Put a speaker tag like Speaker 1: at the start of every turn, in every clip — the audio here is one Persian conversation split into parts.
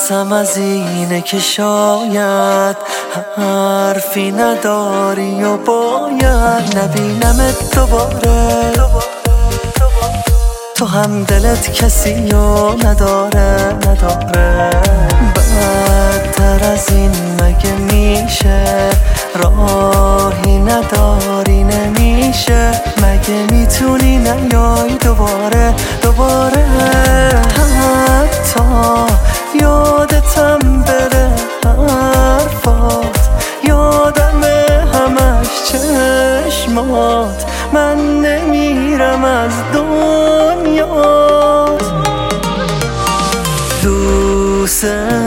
Speaker 1: ترسم از اینه که شاید حرفی نداری و باید نبینمت دوباره. تو هم دلت کسی رو نداره. بدتر از این مگه میشه؟ راهی نداری نمیشه؟ مگه میتونی نیای دوباره؟ حتی یادتم بره حرفات، یادمه همش چشمات، من نمیرم از دنیات. دوست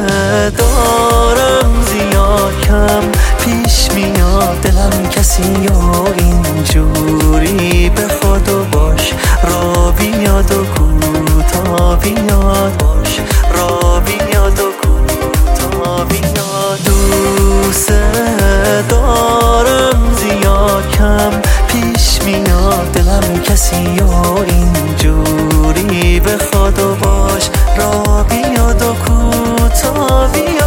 Speaker 1: دارم زیاد کم پیش میاد دلم کسی یا اینجوری بخواد و باش را بیاد و کوتا بیاد، باش را بیاد و کوتا بیاد. دوست دارم زیاد کم پیش میاد دلم کسی یا اینجوری بخواد و باش را بیاد و کوتا بیاد.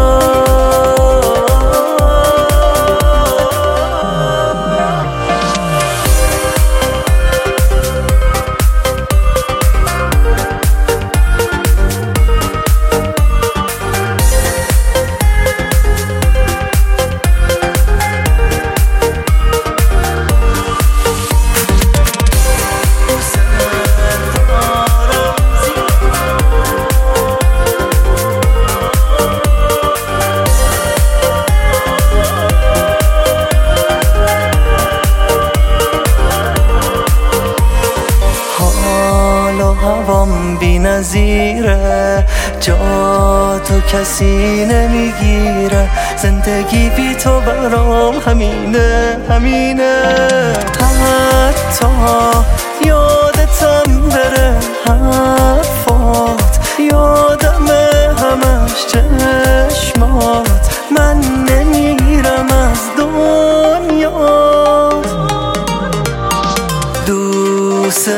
Speaker 1: هوام بی نظیره، جا تو کسی نمیگیره، زندگی بی تو برام همینه. حتی یادتم بره حرفات، یادمه همش چشمات، من نمیرم از دنیات. دوست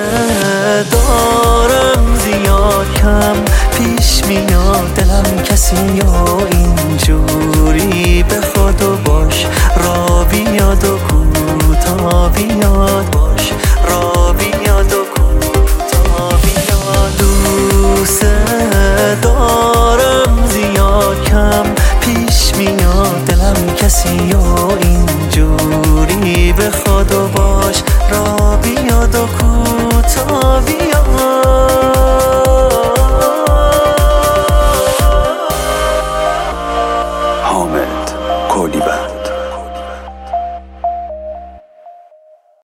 Speaker 1: دارم زیاد کم پیش میاد دلم کسی یا اینجوری بخواد و باش را بیاد و کوتا بیاد، باش را بیاد و کوتا بیاد. دوست دارم زیاد کم پیش میاد دلم کسی یا اینجوری بخواد و باش را بیاد و کوتا بیاد.